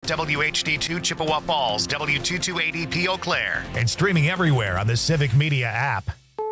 WHD2 Chippewa Falls, W228EP Eau Claire. And streaming everywhere on the Civic Media app.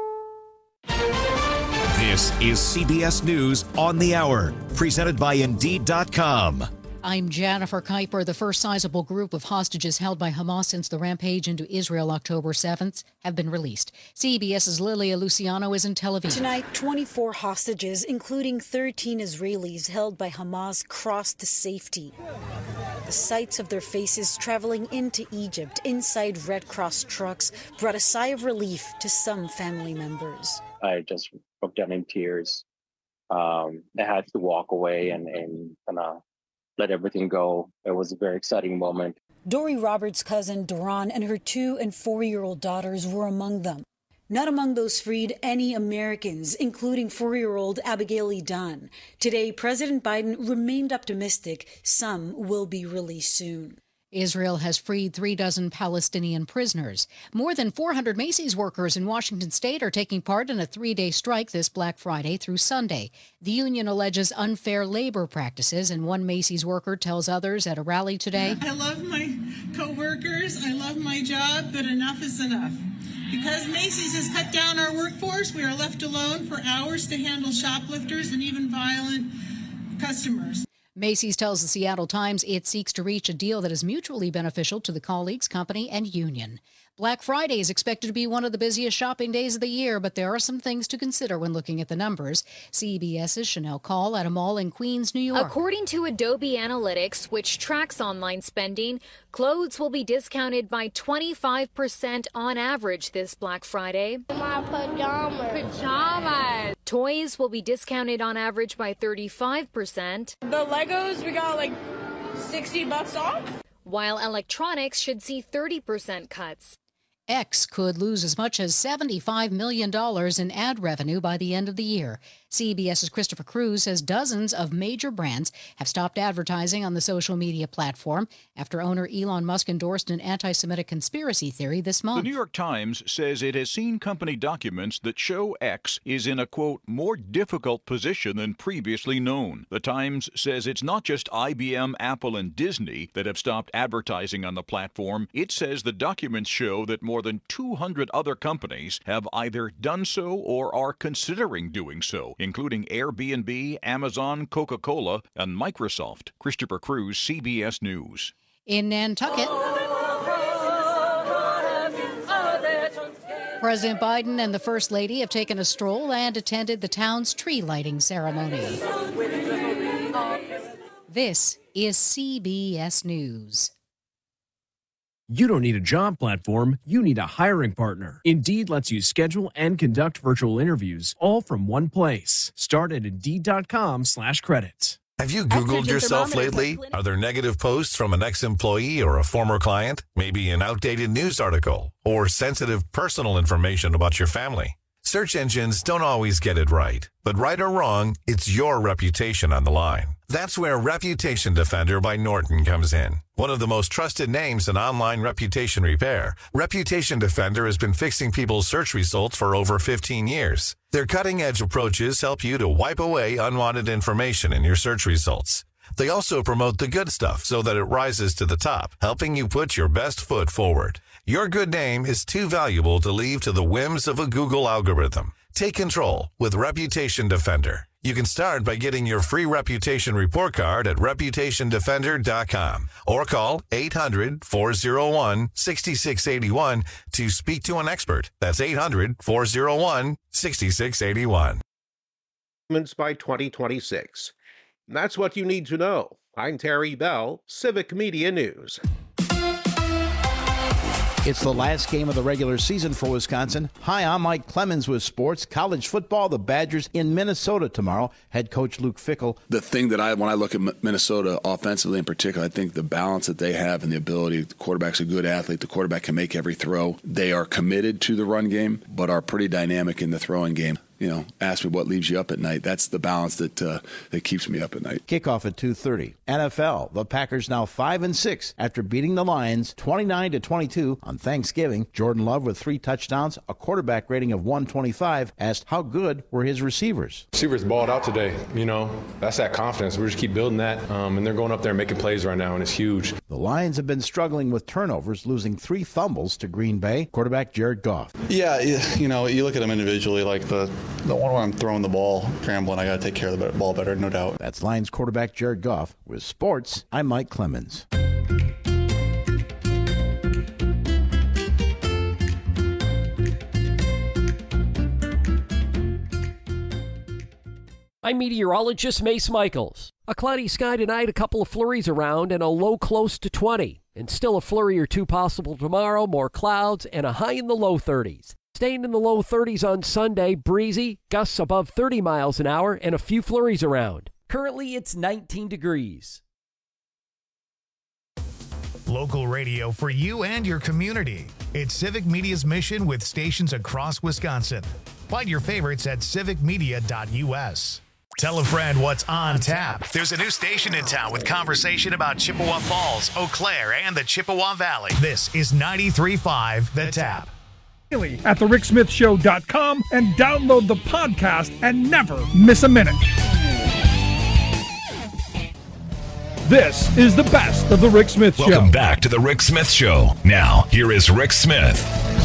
This is CBS News on the Hour, presented by Indeed.com. I'm Jennifer Kuiper. The first sizable group of hostages held by Hamas since the rampage into Israel October 7th have been released. CBS's Lilia Luciano is in Tel Aviv. Tonight, 24 hostages, including 13 Israelis held by Hamas, crossed to safety. The sights of their faces traveling into Egypt inside Red Cross trucks brought a sigh of relief to some family members. I just broke down in tears. I had to walk away and kind of let everything go. It was a very exciting moment. Dory Roberts' cousin, Duran, and her 2- and 4-year-old daughters were among them. Not among those freed any Americans, including 4-year-old Abigail Edan. Today, President Biden remained optimistic some will be released soon. Israel has freed 36 Palestinian prisoners. More than 400 Macy's workers in Washington state are taking part in a 3-day strike this Black Friday through Sunday. The union alleges unfair labor practices, and one Macy's worker tells others at a rally today, I love my co-workers, I love my job, but enough is enough. Because Macy's has cut down our workforce, we are left alone for hours to handle shoplifters and even violent customers. Macy's tells the Seattle Times it seeks to reach a deal that is mutually beneficial to the colleagues, company, and union. Black Friday is expected to be one of the busiest shopping days of the year, but there are some things to consider when looking at the numbers. CBS's Chanel Call at a mall in Queens, New York. According to Adobe Analytics, which tracks online spending, clothes will be discounted by 25% on average this Black Friday. My pajamas. Toys will be discounted on average by 35%. The Legos, we got like $60 off. While electronics should see 30% cuts. X could lose as much as $75 million in ad revenue by the end of the year. CBS's Christopher Cruz says dozens of major brands have stopped advertising on the social media platform after owner Elon Musk endorsed an anti-Semitic conspiracy theory this month. The New York Times says it has seen company documents that show X is in a, quote, more difficult position than previously known. The Times says it's not just IBM, Apple, and Disney that have stopped advertising on the platform. It says the documents show that more than 200 other companies have either done so or are considering doing so, including Airbnb, Amazon, Coca-Cola, and Microsoft. Christopher Cruz, CBS News. In Nantucket, President Biden and the First Lady have taken a stroll and attended the town's tree lighting ceremony. This is CBS News. You don't need a job platform, you need a hiring partner. Indeed lets you schedule and conduct virtual interviews all from one place. Start at Indeed.com/credits. Have you Googled yourself lately? Are there negative posts from an ex-employee or a former client? Maybe an outdated news article or sensitive personal information about your family? Search engines don't always get it right, but right or wrong, it's your reputation on the line. That's where Reputation Defender by Norton comes in. One of the most trusted names in online reputation repair, Reputation Defender has been fixing people's search results for over 15 years. Their cutting-edge approaches help you to wipe away unwanted information in your search results. They also promote the good stuff so that it rises to the top, helping you put your best foot forward. Your good name is too valuable to leave to the whims of a Google algorithm. Take control with Reputation Defender. You can start by getting your free reputation report card at reputationdefender.com or call 800-401-6681 to speak to an expert. That's 800-401-6681. By 2026. That's what you need to know. I'm Terry Bell, Civic Media News. It's the last game of the regular season for Wisconsin. Hi, I'm Mike Clemens with sports. College football, the Badgers in Minnesota tomorrow. Head coach Luke Fickell. The thing that when I look at Minnesota offensively in particular, I think the balance that they have and the ability, the quarterback's a good athlete, the quarterback can make every throw. They are committed to the run game, but are pretty dynamic in the throwing game. ask me what leaves you up at night. That's the balance that keeps me up at night. Kickoff at 2:30. NFL, the Packers now 5-6 after beating the Lions 29-22 on Thanksgiving. Jordan Love with 3 touchdowns, a quarterback rating of 125, asked how good were his receivers. Receivers balled out today. That's that confidence. We just keep building that, and they're going up there and making plays right now, and it's huge. The Lions have been struggling with turnovers, losing 3 fumbles to Green Bay. Quarterback Jared Goff. Yeah, you look at them individually, like the one where I'm throwing the ball, scrambling, I got to take care of the ball better, no doubt. That's Lions quarterback Jared Goff. With sports, I'm Mike Clemens. I'm meteorologist Mace Michaels. A cloudy sky tonight, a couple of flurries around, and a low close to 20. And still a flurry or two possible tomorrow, more clouds, and a high in the low 30s. Staying in the low 30s on Sunday, breezy, gusts above 30 miles an hour, and a few flurries around. Currently, it's 19 degrees. Local radio for you and your community. It's Civic Media's mission with stations across Wisconsin. Find your favorites at civicmedia.us. Tell a friend what's on tap. There's a new station in town with conversation about Chippewa Falls, Eau Claire, and the Chippewa Valley. This is 93.5 The Tap. At thericksmithshow.com and download the podcast and never miss a minute. This is the best of the Rick Smith Show. Welcome back to the Rick Smith Show. Now, here is Rick Smith.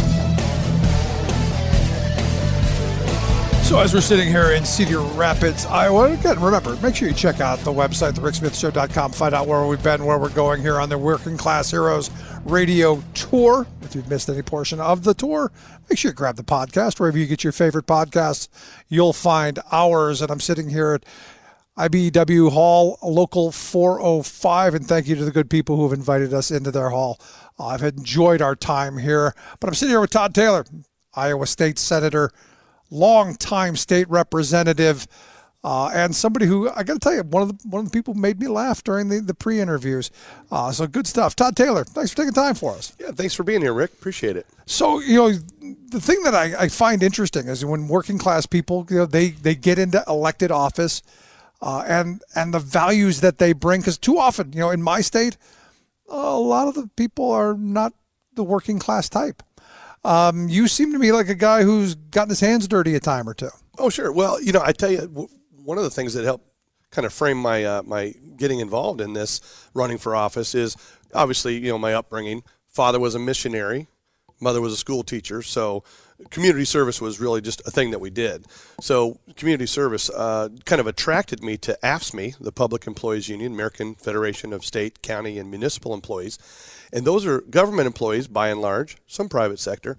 So as we're sitting here in Cedar Rapids, Iowa, again, remember, make sure you check out the website, thericksmithshow.com, find out where we've been, where we're going here on the Working Class Heroes radio tour. If you've missed any portion of the tour, make sure you grab the podcast. Wherever you get your favorite podcasts, you'll find ours. And I'm sitting here at IBEW Hall, Local 405, and thank you to the good people who have invited us into their hall. I've enjoyed our time here, but I'm sitting here with Todd Taylor, Iowa State Senator, longtime state representative, and somebody who, I got to tell you, one of the people who made me laugh during the pre-interviews. So good stuff. Todd Taylor, thanks for taking time for us. Yeah, thanks for being here, Rick. Appreciate it. So, the thing that I find interesting is when working class people, they get into elected office, and the values that they bring, because too often, in my state, a lot of the people are not the working class type. You seem to me like a guy who's gotten his hands dirty a time or two. Oh, sure. Well, I tell you, one of the things that helped kind of frame my my getting involved in this running for office is obviously, my upbringing. Father was a missionary. Mother was a school teacher. So community service was really just a thing that we did. So community service kind of attracted me to AFSCME, the Public Employees Union, American Federation of State, County, and Municipal Employees. And those are government employees, by and large, some private sector,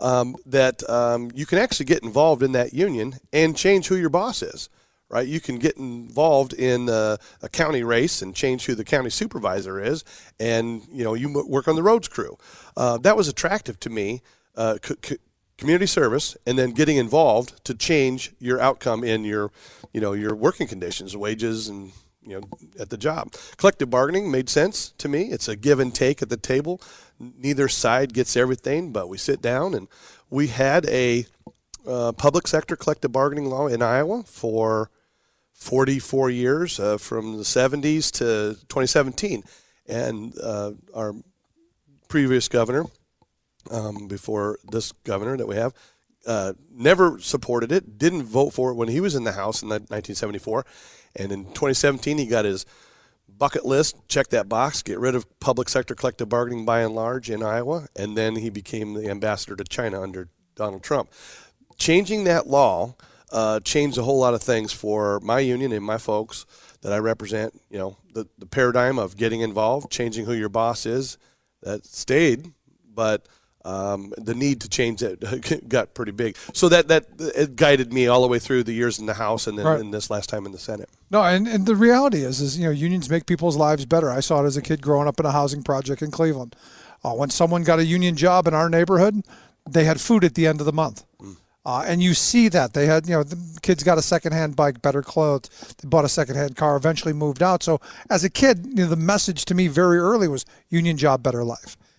that you can actually get involved in that union and change who your boss is, right? You can get involved in a county race and change who the county supervisor is, and, you work on the roads crew. That was attractive to me, community service, and then getting involved to change your outcome in your working conditions, wages, and at the job. Collective bargaining made sense to me. It's a give and take at the table. Neither side gets everything, but we sit down, and we had a public sector collective bargaining law in Iowa for 44 years, from the 70s to 2017. And our previous governor, before this governor that we have, never supported it, didn't vote for it when he was in the House in 1974. And in 2017, he got his bucket list, check that box, get rid of public sector collective bargaining by and large in Iowa, and then he became the ambassador to China under Donald Trump. Changing that law changed a whole lot of things for my union and my folks that I represent. The paradigm of getting involved, changing who your boss is, that stayed, but the need to change it got pretty big. So that it guided me all the way through the years in the House and then Right. in this last time in the Senate. No, and the reality is unions make people's lives better. I saw it as a kid growing up in a housing project in Cleveland. When someone got a union job in our neighborhood, they had food at the end of the month. And you see that. They had, the kids got a secondhand bike, better clothes. They bought a secondhand car, eventually moved out. So as a kid, the message to me very early was union job, better life.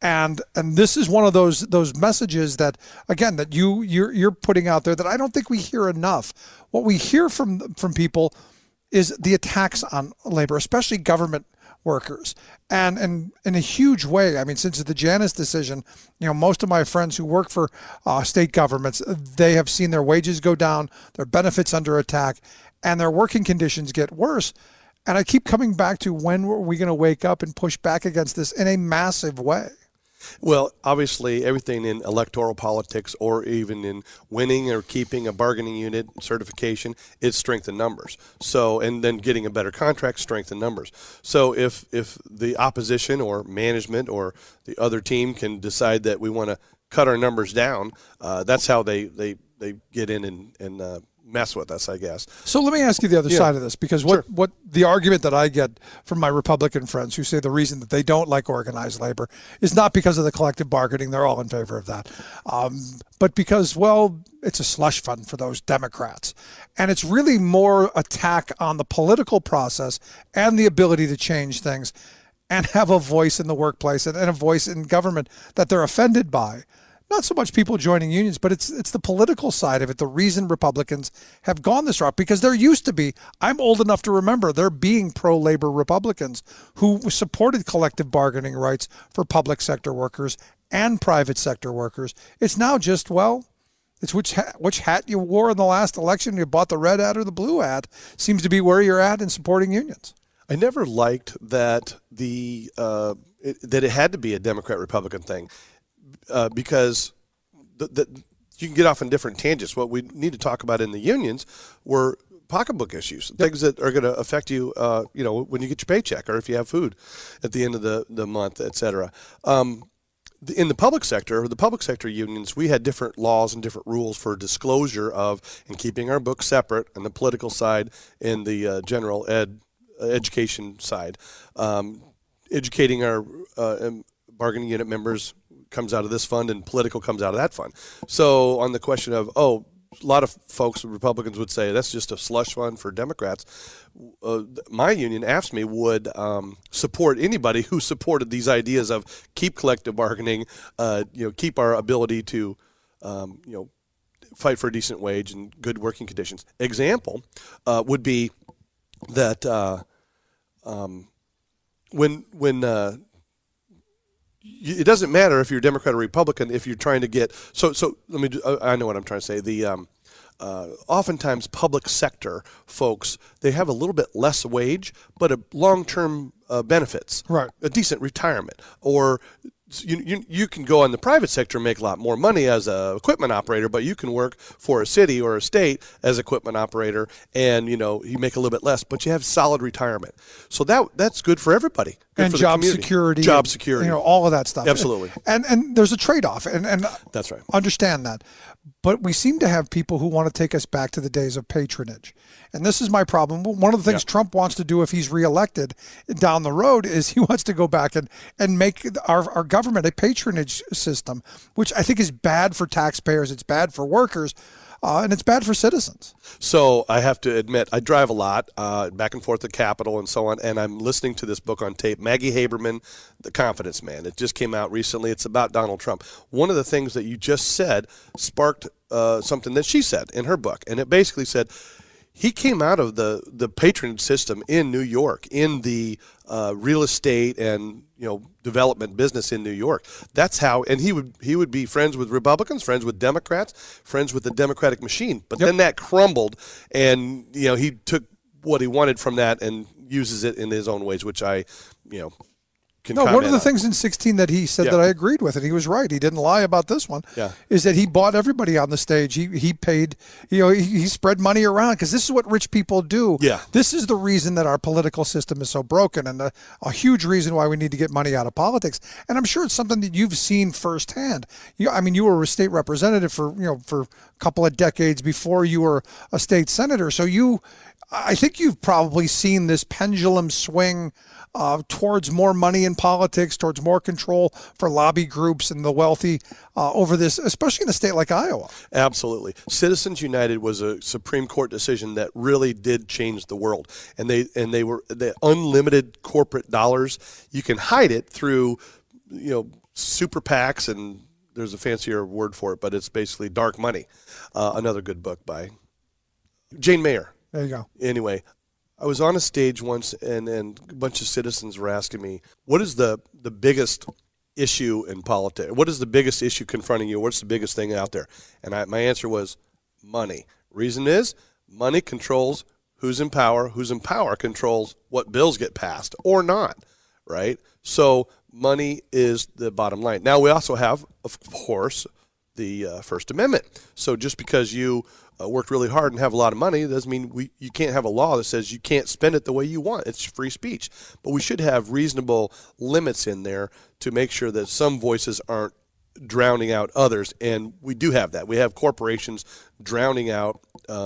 And this is one of those messages that, again, that you're putting out there that I don't think we hear enough. What we hear from people is the attacks on labor, especially government workers. And in a huge way, I mean, since the Janus decision, most of my friends who work for state governments, they have seen their wages go down, their benefits under attack, and their working conditions get worse. And I keep coming back to, when are we going to wake up and push back against this in a massive way? Well, obviously, everything in electoral politics or even in winning or keeping a bargaining unit certification is strength in numbers. So, and then getting a better contract, strength in numbers. So if the opposition or management or the other team can decide that we want to cut our numbers down, that's how they get in and mess with us, I guess. So let me ask you the other side of this, because what the argument that I get from my Republican friends who say the reason that they don't like organized labor is not because of the collective bargaining, they're all in favor of that, but because, well, it's a slush fund for those Democrats. And it's really more attack on the political process and the ability to change things and have a voice in the workplace and a voice in government that they're offended by. Not so much people joining unions, but it's the political side of it. The reason Republicans have gone this route, because there used to be, I'm old enough to remember there being pro-labor Republicans who supported collective bargaining rights for public sector workers and private sector workers. It's now just, well, it's which hat you wore in the last election. You bought the red hat or the blue hat seems to be where you're at in supporting unions. I never liked that that it had to be a Democrat-Republican thing. Because you can get off on different tangents. What we need to talk about in the unions were pocketbook issues, things that are going to affect you, when you get your paycheck or if you have food at the end of the month, et cetera. In the public sector unions, we had different laws and different rules for disclosure of and keeping our books separate on the political side and the general education side. Educating our bargaining unit members comes out of this fund and political comes out of that fund. So on the question of, a lot of folks, Republicans would say that's just a slush fund for Democrats. My union, AFSCME, would support anybody who supported these ideas of keep collective bargaining, keep our ability to, fight for a decent wage and good working conditions. Example would be that when it doesn't matter if you're Democrat or Republican if you're trying to get I know what I'm trying to say. Oftentimes public sector folks, they have a little bit less wage, but a long-term benefits, right? A decent retirement, or you can go in the private sector and make a lot more money as a equipment operator, but you can work for a city or a state as equipment operator, and you make a little bit less, but you have solid retirement. So that's good for everybody. Good and for job security, all of that stuff. Absolutely. And there's a trade-off, and that's right. Understand that. But we seem to have people who want to take us back to the days of patronage. And this is my problem. One of the things Trump wants to do if he's reelected down the road is he wants to go back and make our government a patronage system, which I think is bad for taxpayers, it's bad for workers, and it's bad for citizens. So I have to admit, I drive a lot back and forth to Capitol and so on, and I'm listening to this book on tape, Maggie Haberman, The Confidence Man. It just came out recently. It's about Donald Trump. One of the things that you just said sparked something that she said in her book, and it basically said he came out of the patronage system in New York, in the real estate and development business in New York. That's how, and he would be friends with Republicans, friends with Democrats, friends with the Democratic machine. But then that crumbled, and he took what he wanted from that and uses it in his own ways, which I can comment on. One of the things in 16 that he said that I agreed with, and he was right, he didn't lie about this one, is that he bought everybody on the stage. He paid, he spread money around, because this is what rich people do. Yeah. This is the reason that our political system is so broken, and a huge reason why we need to get money out of politics. And I'm sure it's something that you've seen firsthand. You were a state representative for a couple of decades before you were a state senator. So I think you've probably seen this pendulum swing towards more money in politics, towards more control for lobby groups and the wealthy over this, especially in a state like Iowa. Absolutely. Citizens United was a Supreme Court decision that really did change the world. And they were the unlimited corporate dollars. You can hide it through super PACs, and there's a fancier word for it, but it's basically dark money. Another good book by Jane Mayer. There you go. Anyway, I was on a stage once, and a bunch of citizens were asking me, what is the biggest issue in politics? What is the biggest issue confronting you? What's the biggest thing out there? And my answer was money. Reason is money controls who's in power. Who's in power controls what bills get passed or not, right? So money is the bottom line. Now, we also have, of course, the First Amendment. So just because you worked really hard and have a lot of money doesn't mean you can't have a law that says you can't spend it the way you want. It's free speech. But we should have reasonable limits in there to make sure that some voices aren't drowning out others. And we do have that. We have corporations drowning out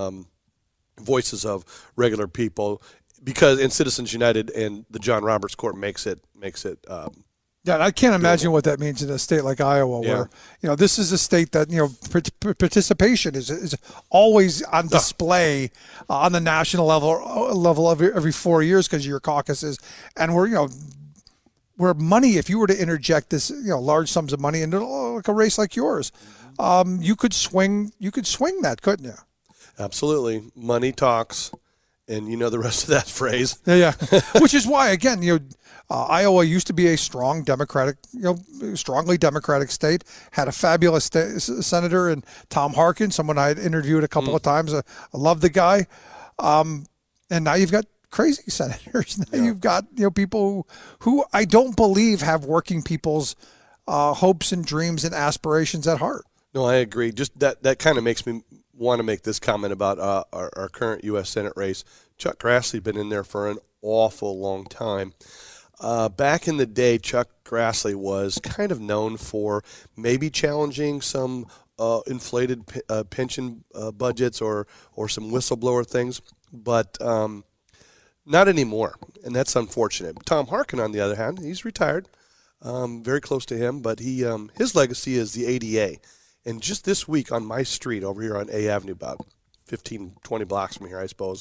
voices of regular people because in Citizens United and the John Roberts Court makes it yeah, and I can't imagine what that means in a state like Iowa, where this is a state that participation is always on display on the national level every 4 years because of your caucuses, and where money, if you were to interject this large sums of money into like a race like yours, you could swing that, couldn't you? Absolutely, money talks. And the rest of that phrase. Yeah. Which is why, again, Iowa used to be a strong Democratic, strongly Democratic state, had a fabulous senator in Tom Harkin, someone I had interviewed a couple of times. I love the guy. And now you've got crazy senators. Now you've got, people who I don't believe have working people's hopes and dreams and aspirations at heart. No, I agree. Just that kind of makes me want to make this comment about our current U.S. Senate race. Chuck Grassley been in there for an awful long time. Back in the day, Chuck Grassley was kind of known for maybe challenging some inflated pension budgets or some whistleblower things, but not anymore, and that's unfortunate. Tom Harkin, on the other hand, he's retired, very close to him, but his legacy is the ADA. And just this week on my street over here on A Avenue, about 15, 20 blocks from here, I suppose,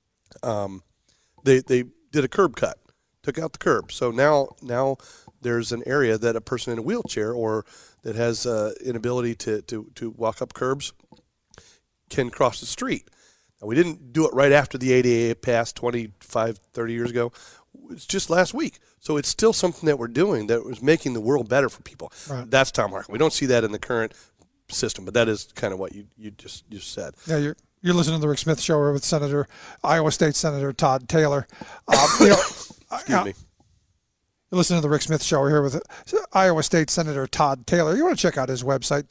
they did a curb cut, took out the curb. So now there's an area that a person in a wheelchair or that has inability to walk up curbs can cross the street. Now, we didn't do it right after the ADA passed 25, 30 years ago. It's just last week. So it's still something that we're doing that was making the world better for people. Right. That's Tom Harkin. We don't see that in the current system, but that is kind of what you just said. Yeah, you're listening to the Rick Smith Show with Iowa State Senator Todd Taylor. Excuse me. You're listening to the Rick Smith Show. We're here with Iowa State Senator Todd Taylor. You want to check out his website,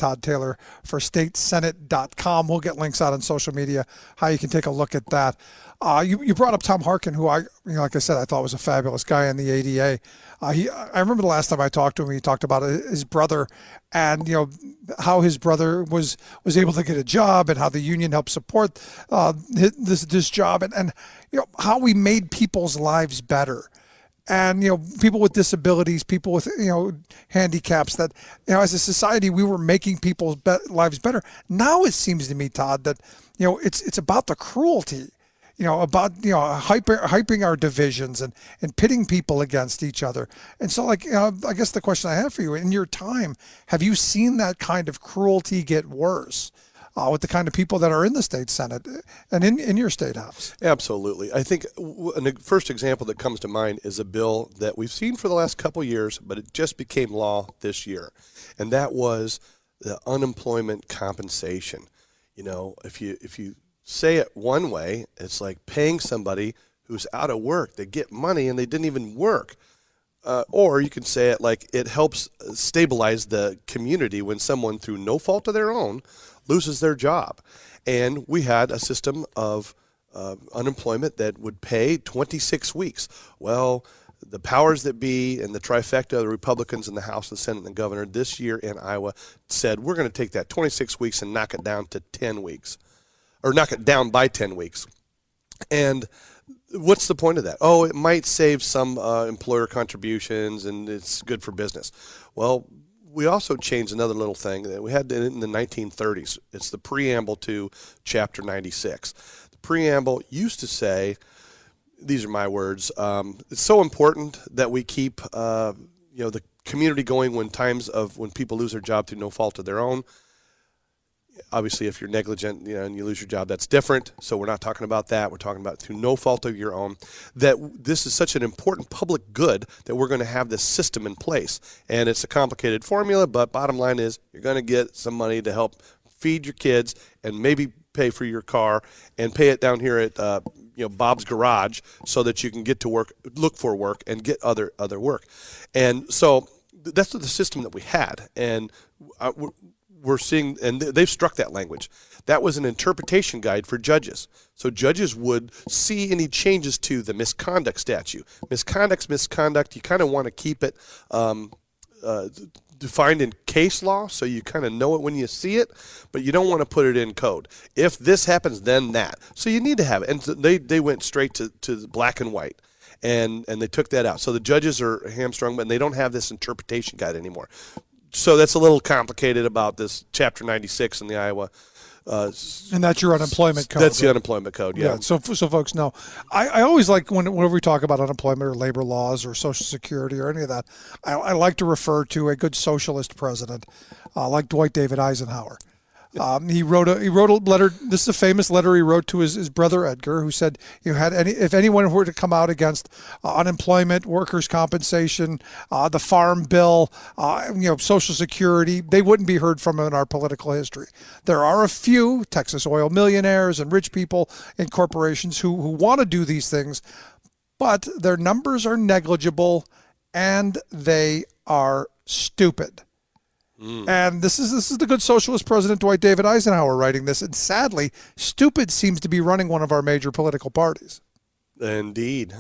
toddtaylorforstatesenate.com. We'll get links out on social media, how you can take a look at that. You brought up Tom Harkin, who like I said, I thought was a fabulous guy in the ADA. I remember the last time I talked to him, he talked about his brother and, how his brother was able to get a job and how the union helped support this job and how we made people's lives better. And, people with disabilities, people with, handicaps that, as a society, we were making people's lives better. Now it seems to me, Todd, that, it's about the cruelty, about, hyping our divisions and pitting people against each other. And so, I guess the question I have for you, in your time, have you seen that kind of cruelty get worse? With the kind of people that are in the state Senate and in your state house? Absolutely. I think the first example that comes to mind is a bill that we've seen for the last couple years, but it just became law this year, and that was the unemployment compensation. If you say it one way, it's like paying somebody who's out of work. They get money and they didn't even work. Or you can say it like it helps stabilize the community when someone, through no fault of their own, loses their job. And we had a system of unemployment that would pay 26 weeks. Well, the powers that be and the trifecta of the Republicans in the House, the Senate, and the governor this year in Iowa said, we're going to take that 26 weeks and knock it down to 10 weeks, or knock it down by 10 weeks. And what's the point of that? Oh, it might save some employer contributions and it's good for business. Well, we also changed another little thing that we had in the 1930s. It's the preamble to Chapter 96. The preamble used to say, these are my words, it's so important that we keep the community going when people lose their job through no fault of their own. Obviously, if you're negligent, and you lose your job, that's different. So we're not talking about that. We're talking about through no fault of your own. That this is such an important public good that we're going to have this system in place. And it's a complicated formula, but bottom line is you're going to get some money to help feed your kids and maybe pay for your car and pay it down here at Bob's Garage so that you can get to work, look for work, and get other work. And so that's the system that we had. And we're seeing, and they've struck that language. That was an interpretation guide for judges. So judges would see any changes to the misconduct statute. Misconduct's misconduct. You kind of want to keep it defined in case law, so you kind of know it when you see it, but you don't want to put it in code. If this happens, then that. So you need to have it. And they went straight to black and white. And they took that out. So the judges are hamstrung, but they don't have this interpretation guide anymore. So that's a little complicated about this Chapter 96 in the Iowa. And that's your unemployment code. That's the unemployment code, yeah. So folks know. I always like whenever we talk about unemployment or labor laws or Social Security or any of that, I like to refer to a good socialist president like Dwight David Eisenhower. He wrote a letter. This is a famous letter he wrote to his brother Edgar, who said, if anyone were to come out against unemployment, workers' compensation, the farm bill, Social Security, they wouldn't be heard from in our political history. There are a few Texas oil millionaires and rich people and corporations who want to do these things, but their numbers are negligible and they are stupid. And this is the good socialist president Dwight David Eisenhower writing this. And sadly, stupid seems to be running one of our major political parties. Indeed.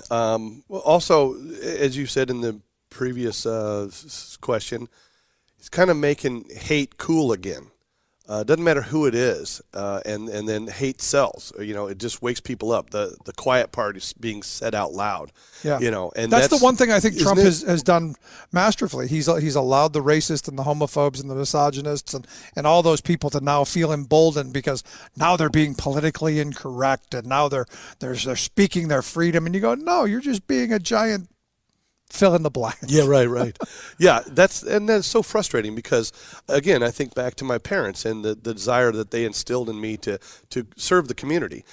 Also, as you said in the previous question, it's kind of making hate cool again. Doesn't matter who it is, and then hate sells. It just wakes people up. The quiet part is being said out loud. Yeah, and that's the one thing I think Trump has done masterfully. He's allowed the racists and the homophobes and the misogynists and all those people to now feel emboldened because now they're being politically incorrect and now they're speaking their freedom. And you go, no, you're just being a giant fill in the blank. Yeah, right. Yeah, that's so frustrating because, again, I think back to my parents and the desire that they instilled in me to serve the community.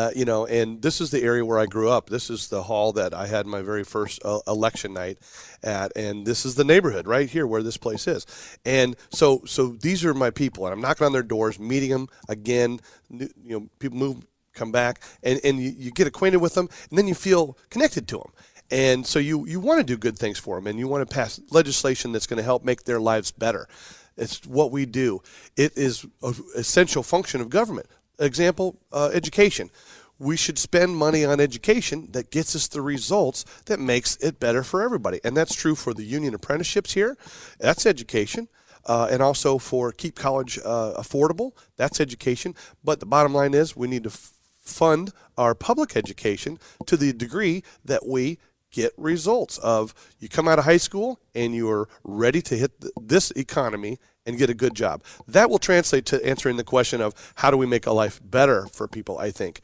And this is the area where I grew up. This is the hall that I had my very first election night at, and this is the neighborhood right here where this place is. And so these are my people, and I'm knocking on their doors, meeting them again. People move, come back, and you get acquainted with them, and then you feel connected to them. And so you want to do good things for them, and you want to pass legislation that's going to help make their lives better. It's what we do. It is an essential function of government. Example, education. We should spend money on education that gets us the results that makes it better for everybody. And that's true for the union apprenticeships here. That's education. And also for keep college affordable. That's education. But the bottom line is we need to fund our public education to the degree that we get results of you come out of high school and you are ready to hit this economy and get a good job. That will translate to answering the question of how do we make a life better for people, I think.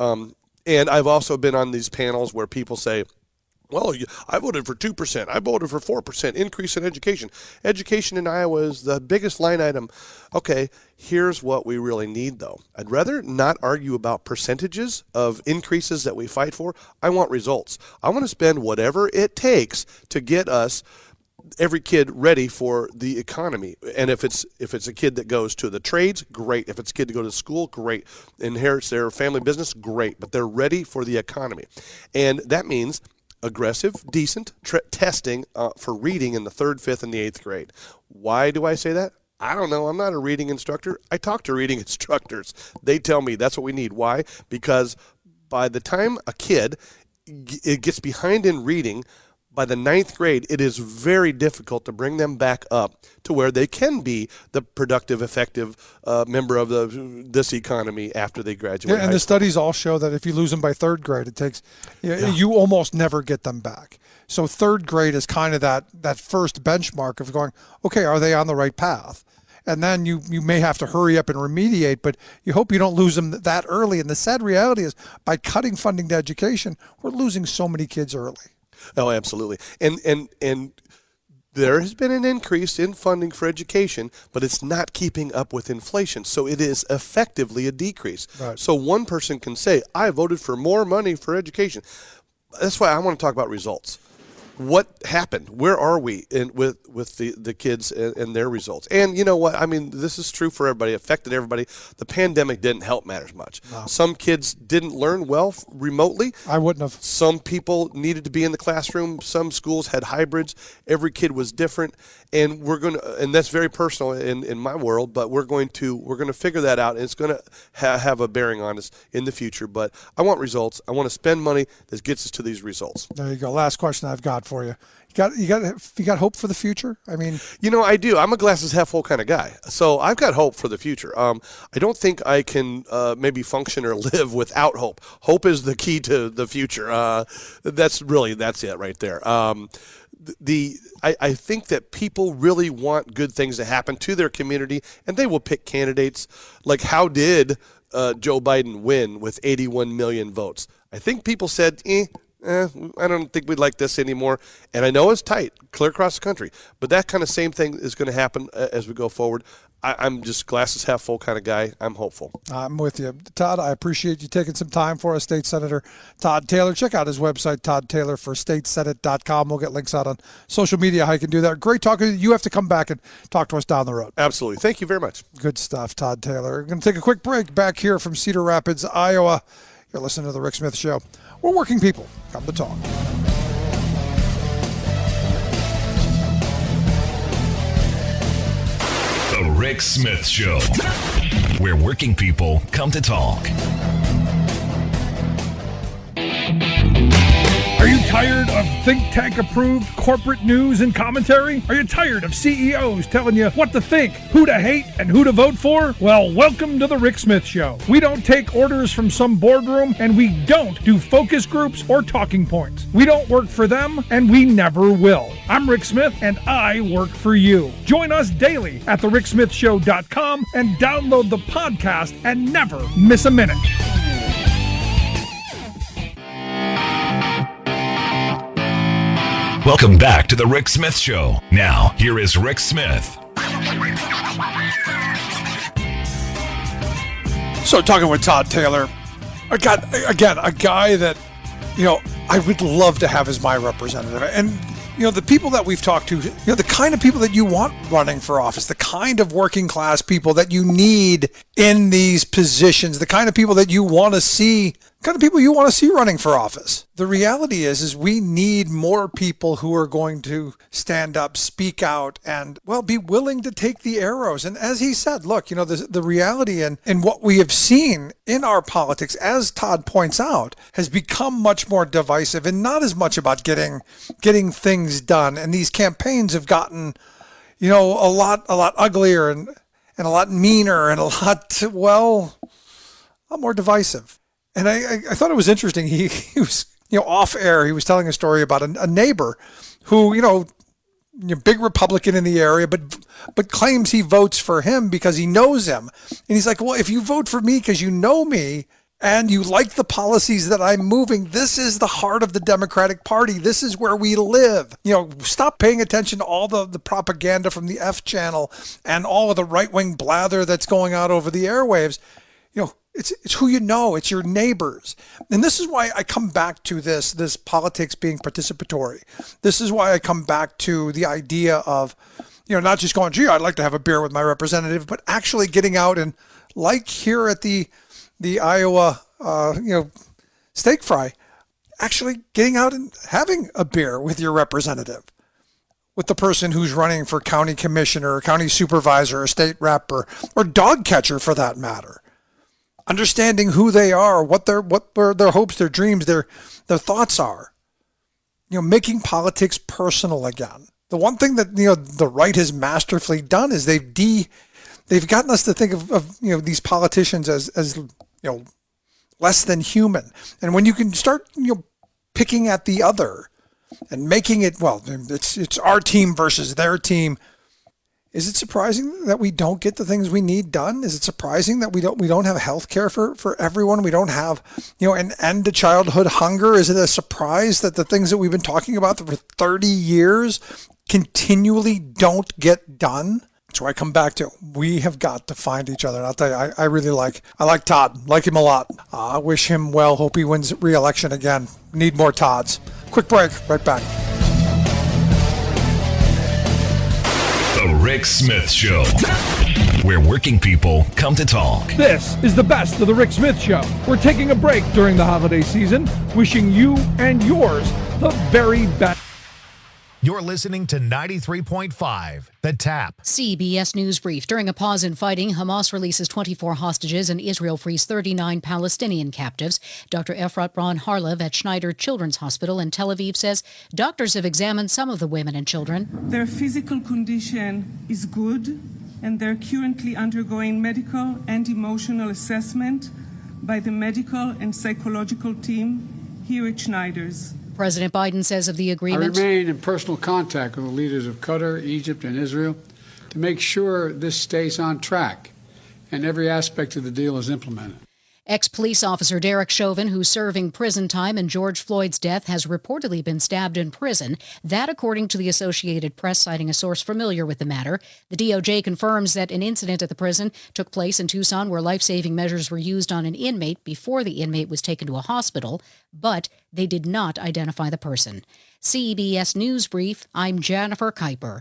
And I've also been on these panels where people say, well, I voted for 2%. I voted for 4% increase in education. Education in Iowa is the biggest line item. Okay, here's what we really need, though. I'd rather not argue about percentages of increases that we fight for. I want results. I want to spend whatever it takes to get us every kid ready for the economy. And if it's a kid that goes to the trades, great. If it's a kid to go to school, great. Inherits their family business, great. But they're ready for the economy. And that means aggressive, decent testing for reading in the 3rd, 5th, and the 8th grade. Why do I say that? I don't know. I'm not a reading instructor. I talk to reading instructors. They tell me that's what we need. Why? Because by the time a kid gets behind in reading, by the 9th grade, it is very difficult to bring them back up to where they can be the productive, effective member of this economy after they graduate. Yeah, and the studies all show that if you lose them by 3rd grade, it takes you almost never get them back. So 3rd grade is kind of that first benchmark of going, okay, are they on the right path? And then you may have to hurry up and remediate, but you hope you don't lose them that early. And the sad reality is by cutting funding to education, we're losing so many kids early. Oh, absolutely. And There has been an increase in funding for education, but it's not keeping up with inflation. So it is effectively a decrease. Right. So one person can say, I voted for more money for education. That's why I want to talk about results. What happened? Where are we with the kids and their results? And you know what? I mean, this is true for everybody. It affected everybody. The pandemic didn't help matters much. No. Some kids didn't learn well remotely. I wouldn't have. Some people needed to be in the classroom. Some schools had hybrids. Every kid was different, and and that's very personal in my world. But we're going to figure that out, and it's going to have a bearing on us in the future. But I want results. I want to spend money that gets us to these results. There you go. Last question I've got for you. You got hope for the future? I mean, I do. I'm a glasses half full kind of guy, so I've got hope for the future. I don't think I can maybe function or live without hope. Hope is the key to the future. That's it right there. I think that people really want good things to happen to their community, and they will pick candidates. Like, how did Joe Biden win with 81 million votes? I think people said, I don't think we'd like this anymore. And I know it's tight, clear across the country. But that kind of same thing is going to happen as we go forward. I'm just glasses half full kind of guy. I'm hopeful. I'm with you. Todd, I appreciate you taking some time for us, State Senator Todd Taylor. Check out his website, toddtaylorforstatesenate.com. We'll get links out on social media how you can do that. Great talking to you. You have to come back and talk to us down the road. Absolutely. Thank you very much. Good stuff, Todd Taylor. We're going to take a quick break back here from Cedar Rapids, Iowa. You're listening to The Rick Smith Show. We're working people. Come to talk. The Rick Smith Show, where working people come to talk. Are you tired of think tank approved corporate news and commentary? Are you tired of CEOs telling you what to think, who to hate, and who to vote for? Well, welcome to the Rick Smith Show. We don't take orders from some boardroom, and we don't do focus groups or talking points. We don't work for them, and we never will. I'm Rick Smith, and I work for you. Join us daily at thericksmithshow.com and download the podcast and never miss a minute. Welcome back to the Rick Smith Show. Now, here is Rick Smith. So, talking with Todd Taylor, a guy that, I would love to have as my representative. And, the people that we've talked to, the kind of people that you want running for office, the kind of working class people that you need in these positions, the kind of people that you want to see, running for office. The reality is we need more people who are going to stand up, speak out, and, be willing to take the arrows. And as he said, look, the reality and what we have seen in our politics, as Todd points out, has become much more divisive and not as much about getting things done. And these campaigns have gotten, a lot uglier and a lot meaner and a lot more divisive. And I thought it was interesting. He was, off air, he was telling a story about a neighbor who, big Republican in the area, but claims he votes for him because he knows him. And he's like, well, if you vote for me because you know me and you like the policies that I'm moving, this is the heart of the Democratic Party. This is where we live. Stop paying attention to all the propaganda from the F channel and all of the right-wing blather that's going out over the airwaves. It's who you know. It's your neighbors. And this is why I come back to this politics being participatory. This is why I come back to the idea of, not just going, gee, I'd like to have a beer with my representative, but actually getting out and, like here at the Iowa, steak fry, actually getting out and having a beer with your representative, with the person who's running for county commissioner, or county supervisor, or state rep, or dog catcher for that matter. Understanding who they are, what their hopes, their dreams, their thoughts are. Making politics personal again. The one thing that the right has masterfully done is they've gotten us to think of these politicians as less than human. And when you can start picking at the other and making it, it's our team versus their team. Is it surprising that we don't get the things we need done? Is it surprising that we don't have health care for everyone? We don't have, an end to childhood hunger? Is it a surprise that the things that we've been talking about for 30 years continually don't get done. That's where I come back to. We have got to find each other. And I'll tell you, I really like Todd. Like him a lot. I wish him well. Hope he wins re-election again. Need more Todds. Quick break. Right back. The Rick Smith Show, where working people come to talk. This is the best of the Rick Smith Show. We're taking a break during the holiday season, wishing you and yours the very best. You're listening to 93.5, The Tap. CBS News Brief. During a pause in fighting, Hamas releases 24 hostages and Israel frees 39 Palestinian captives. Dr. Efrat Braun Harlev at Schneider Children's Hospital in Tel Aviv says doctors have examined some of the women and children. Their physical condition is good, and they're currently undergoing medical and emotional assessment by the medical and psychological team here at Schneider's. President Biden says of the agreement, I remain in personal contact with the leaders of Qatar, Egypt, and Israel to make sure this stays on track and every aspect of the deal is implemented. Ex-police officer Derek Chauvin, who's serving prison time in George Floyd's death, has reportedly been stabbed in prison. That, according to the Associated Press, citing a source familiar with the matter. The DOJ confirms that an incident at the prison took place in Tucson where life-saving measures were used on an inmate before the inmate was taken to a hospital, but they did not identify the person. CBS News Brief, I'm Jennifer Kuiper.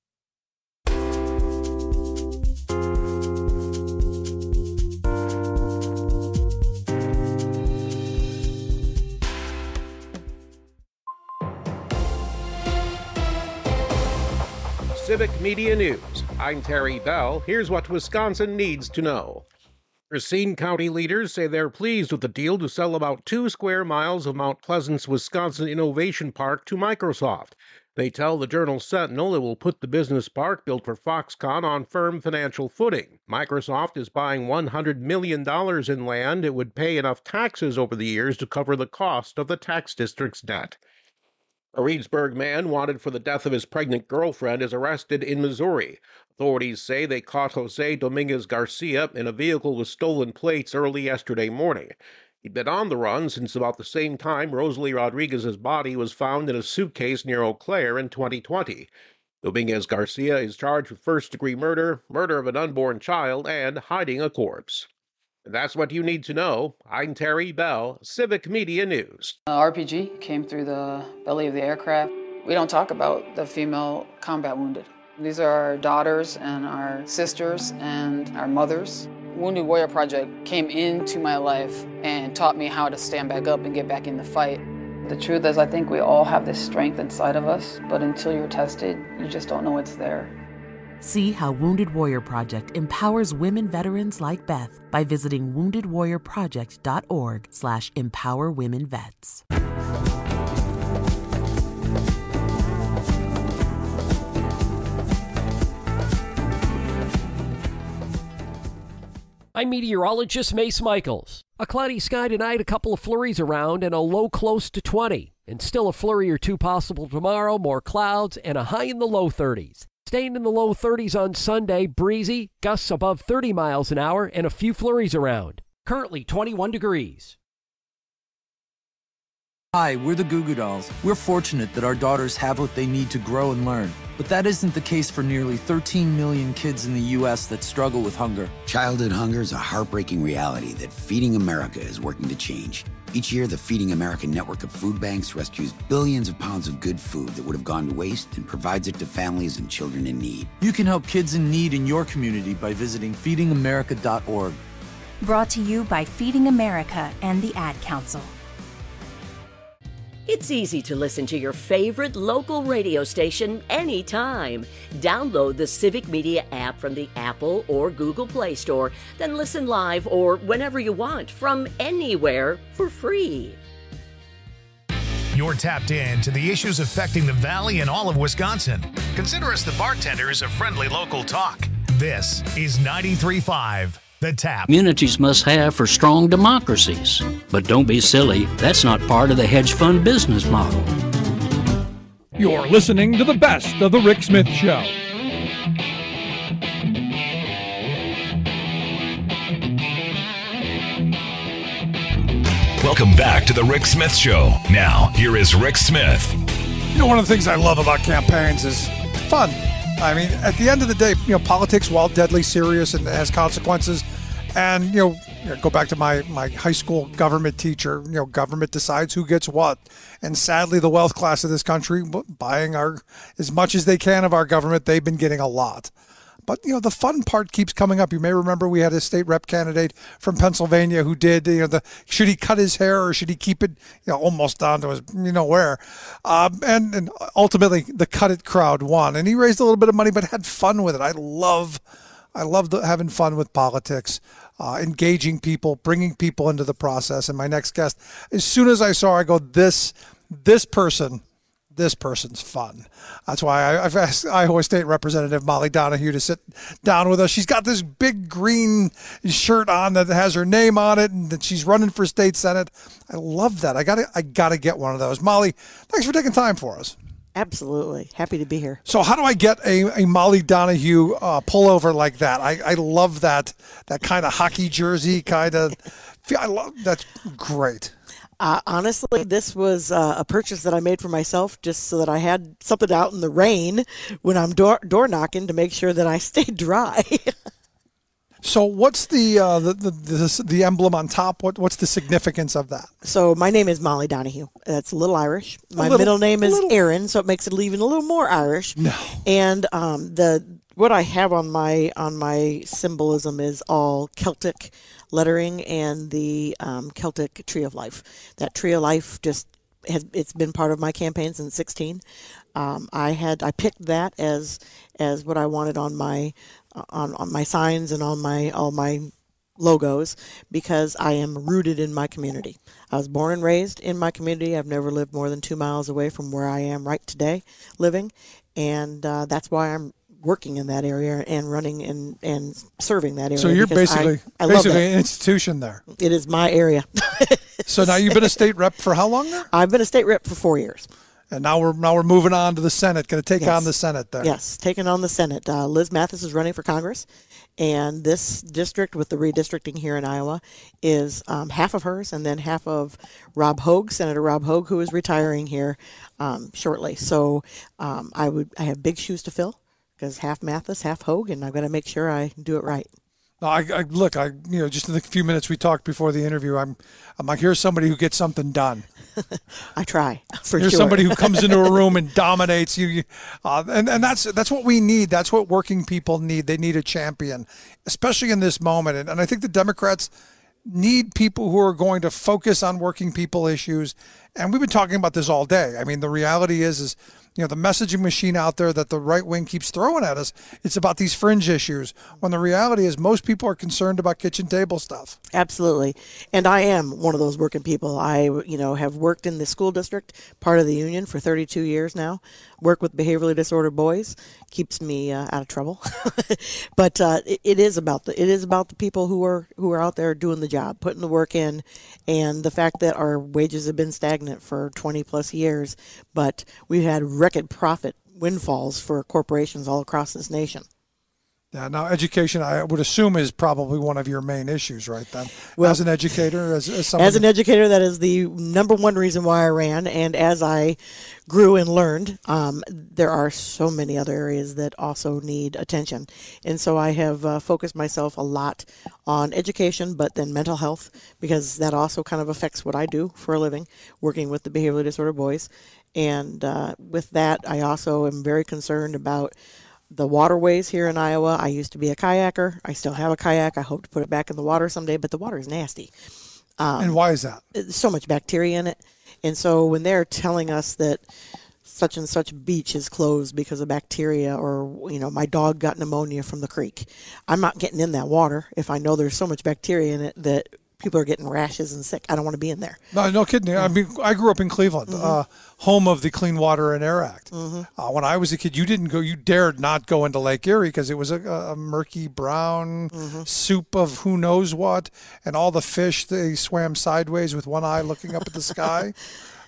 Civic Media News. I'm Terry Bell. Here's what Wisconsin needs to know. Racine County leaders say they're pleased with the deal to sell about 2 square miles of Mount Pleasant's Wisconsin Innovation Park to Microsoft. They tell the Journal-Sentinel it will put the business park built for Foxconn on firm financial footing. Microsoft is buying $100 million in land. It would pay enough taxes over the years to cover the cost of the tax district's debt. A Reedsburg man wanted for the death of his pregnant girlfriend is arrested in Missouri. Authorities say they caught Jose Dominguez Garcia in a vehicle with stolen plates early yesterday morning. He'd been on the run since about the same time Rosalie Rodriguez's body was found in a suitcase near Eau Claire in 2020. Dominguez Garcia is charged with first-degree murder, murder of an unborn child, and hiding a corpse. And that's what you need to know. I'm Terry Bell, Civic Media News. RPG came through the belly of the aircraft. We don't talk about the female combat wounded. These are our daughters and our sisters and our mothers. Wounded Warrior Project came into my life and taught me how to stand back up and get back in the fight. The truth is, I think we all have this strength inside of us, but until you're tested, you just don't know it's there. See how Wounded Warrior Project empowers women veterans like Beth by visiting woundedwarriorproject.org/empowerwomenvets. I'm meteorologist Mace Michaels. A cloudy sky tonight, a couple of flurries around, and a low close to 20. And still a flurry or two possible tomorrow, more clouds, and a high in the low 30s. Staying in the low 30s on Sunday, breezy, gusts above 30 miles an hour, and a few flurries around. Currently 21 degrees. Hi, we're the Goo Goo Dolls. We're fortunate that our daughters have what they need to grow and learn. But that isn't the case for nearly 13 million kids in the U.S. that struggle with hunger. Childhood hunger is a heartbreaking reality that Feeding America is working to change. Each year, the Feeding America network of food banks rescues billions of pounds of good food that would have gone to waste and provides it to families and children in need. You can help kids in need in your community by visiting feedingamerica.org. Brought to you by Feeding America and the Ad Council. It's easy to listen to your favorite local radio station anytime. Download the Civic Media app from the Apple or Google Play Store, then listen live or whenever you want from anywhere for free. You're tapped in to the issues affecting the Valley and all of Wisconsin. Consider us the bartenders of friendly local talk. This is 93.5. The Tap. Communities must have for strong democracies. But don't be silly, that's not part of the hedge fund business model. You're listening to the best of the Rick Smith Show. Welcome back to the Rick Smith Show. Now, here is Rick Smith. One of the things I love about campaigns is fun. I mean, at the end of the day, politics, while deadly serious and has consequences, and go back to my high school government teacher. Government decides who gets what, and sadly, the wealth class of this country buying as much as they can of our government. They've been getting a lot. But, the fun part keeps coming up. You may remember we had a state rep candidate from Pennsylvania who did, should he cut his hair or should he keep it, almost down to his, where. And ultimately, the Cut It crowd won. And he raised a little bit of money, but had fun with it. I love having fun with politics, engaging people, bringing people into the process. And my next guest, as soon as I saw her, I go, this person's fun. That's why I've asked Iowa State Representative Molly Donahue to sit down with us. She's got this big green shirt on that has her name on it, and that she's running for state senate. I love that. I gotta get one of those. Molly, thanks for taking time for us. Absolutely. Happy to be here. So how do I get a Molly Donahue pullover like that? I love that kind of hockey jersey kind of. I love that's great. Honestly, this was a purchase that I made for myself just so that I had something out in the rain when I'm door knocking to make sure that I stayed dry. So what's the emblem on top? What's the significance of that? So my name is Molly Donahue. That's a little Irish. My middle name is Erin, so it makes it even a little more Irish. No. And what I have on my symbolism is all Celtic lettering and the Celtic Tree of Life. That Tree of Life it's been part of my campaign since 2016. I picked that as what I wanted on my signs and on all my logos because I am rooted in my community. I was born and raised in my community. I've never lived more than 2 miles away from where I am right today living, and that's why I'm working in that area and running and serving that area. So you're basically an institution there. It is my area. So now you've been a state rep for how long now? I've been a state rep for 4 years. And now we're moving on to the Senate. Going to take on the Senate there. Yes, taking on the Senate. Liz Mathis is running for Congress, and this district with the redistricting here in Iowa is half of hers, and then half of Senator Rob Hogue, who is retiring here shortly. So I have big shoes to fill because half Mathis, half Hogue, and I've got to make sure I do it right. No, just in the few minutes we talked before the interview, I'm like, here's somebody who gets something done. I try, for Here's sure. somebody who comes into a room and dominates you. And that's what we need. That's what working people need. They need a champion, especially in this moment. And I think the Democrats need people who are going to focus on working people issues. And we've been talking about this all day. I mean, the reality is the messaging machine out there that the right wing keeps throwing at us, it's about these fringe issues, when the reality is most people are concerned about kitchen table stuff. Absolutely. And I am one of those working people. I, have worked in the school district, part of the union for 32 years now, work with behaviorally disordered boys, keeps me out of trouble. But it is about the people who are out there doing the job, putting the work in, and the fact that our wages have been stagnant for 20 plus years, but we've had record profit windfalls for corporations all across this nation. Yeah. Now, education, I would assume, is probably one of your main issues, right? Then, well, as an educator, as an educator, that is the number one reason why I ran. And as I grew and learned, there are so many other areas that also need attention. And so I have focused myself a lot on education, but then mental health, because that also kind of affects what I do for a living, working with the behaviorally disordered boys. And with that, I also am very concerned about the waterways here in Iowa. I used to be a kayaker. I still have a kayak. I hope to put it back in the water someday, but the water is nasty. And why is that? There's so much bacteria in it. And so when they're telling us that such and such beach is closed because of bacteria, or, my dog got pneumonia from the creek, I'm not getting in that water if I know there's so much bacteria in it that people are getting rashes and sick. I don't want to be in there. No kidding. I mean, I grew up in Cleveland, home of the Clean Water and Air Act. When I was a kid, you dared not go into Lake Erie because it was a murky brown soup of who knows what, and all the fish, they swam sideways with one eye looking up at the sky.